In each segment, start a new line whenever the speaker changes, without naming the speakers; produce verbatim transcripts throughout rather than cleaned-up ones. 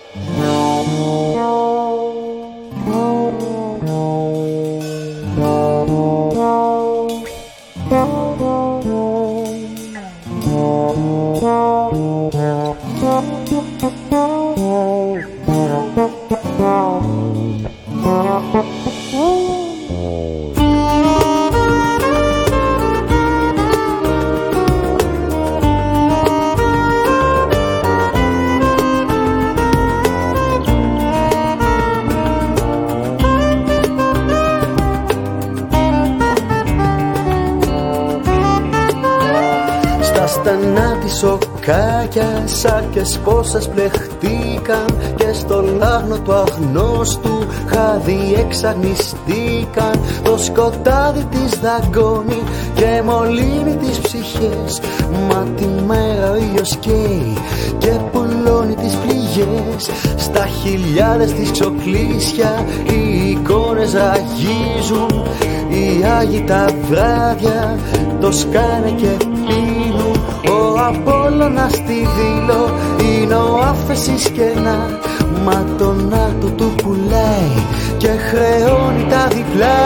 Στενά τη σοκάκια, σάρκες πόσες πλεχτήκαν και στο λάγνο του αγνώστου χάδι εξαγνιστήκαν. Το σκοτάδι της δαγκώνει και μολύνει τις ψυχές, μα τη μέρα ο ήλιος καίει και πουλώνει τις πληγές. Στα χιλιάδες της ξοκλήσια οι εικόνες ραγίζουν, οι Άγιοι τα βράδια το σκάνε και πίνουν. Ο Απόλλωνας στη Δήλο είναι ο άφεσης κενά, μα τον άτο του πουλάει και χρεώνει τα διπλά.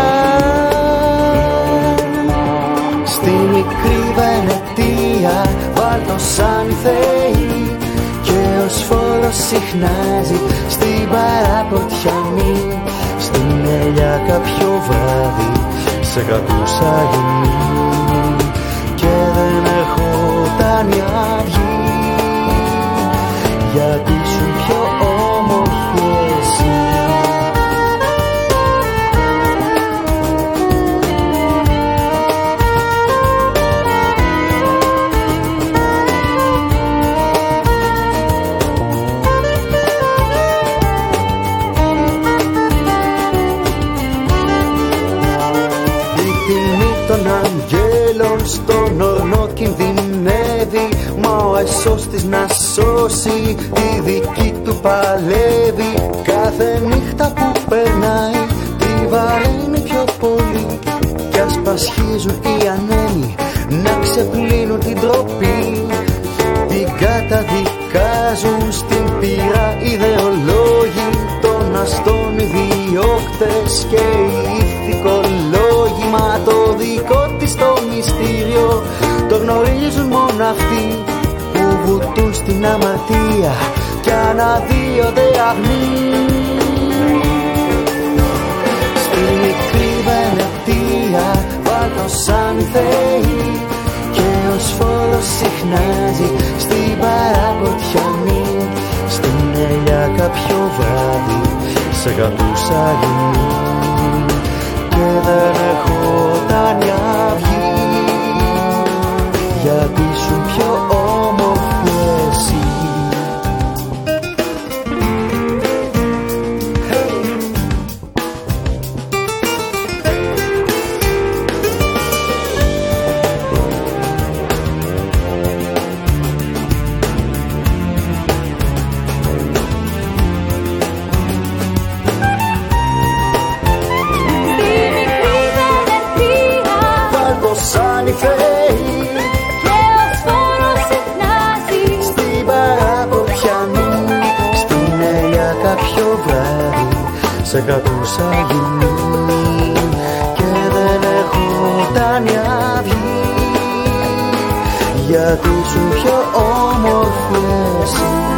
Στη μικρή Βενετία βάλτο σαν οι θεοί και ο σφόρος συχνάζει στην Παραποτιανή. Στην ελιά κάποιο βράδυ σε κρατούσα γυμνή και δεν ερχόταν η αυγή, γιατί σου πιο όμορφη εσύ. Στον ορνό κινδυνεύει, μα ο εσώς της να σώσει τη δική του παλεύει. Κάθε νύχτα που περνάει τη βαραίνει πιο πολύ κι ας πασχίζουν οι ανέμοι να ξεπλύνουν την ντροπή. Την καταδικάζουν στην πείρα ιδεολόγοι, των αστών οι διώκτες και οι ηθικολόγοι. Μα το δικό της το μυστήριο το γνωρίζουν μόνο αυτοί που βουτούν στην αμαρτία κι αναδύονται αγνοί. Στη μικρή Βενετία βάλτο σαν οι θεοί και ο σφόρος συχνάζει στην Παραποτιανή. Στην ελιά κάποιο βράδυ σε κρατούσα γυμνή και δεν ερχόταν η αυγή, γιατί σου πιο όμορφη εσύ. Σαν οι θεοί και ο σφόρος συχνάζει στην Παραποτιανή. Στην ελιά κάποιο βράδυ σε κρατούσα γυμνή και δεν ερχόταν η αυγή, γιατί σου πιο όμορφη εσύ.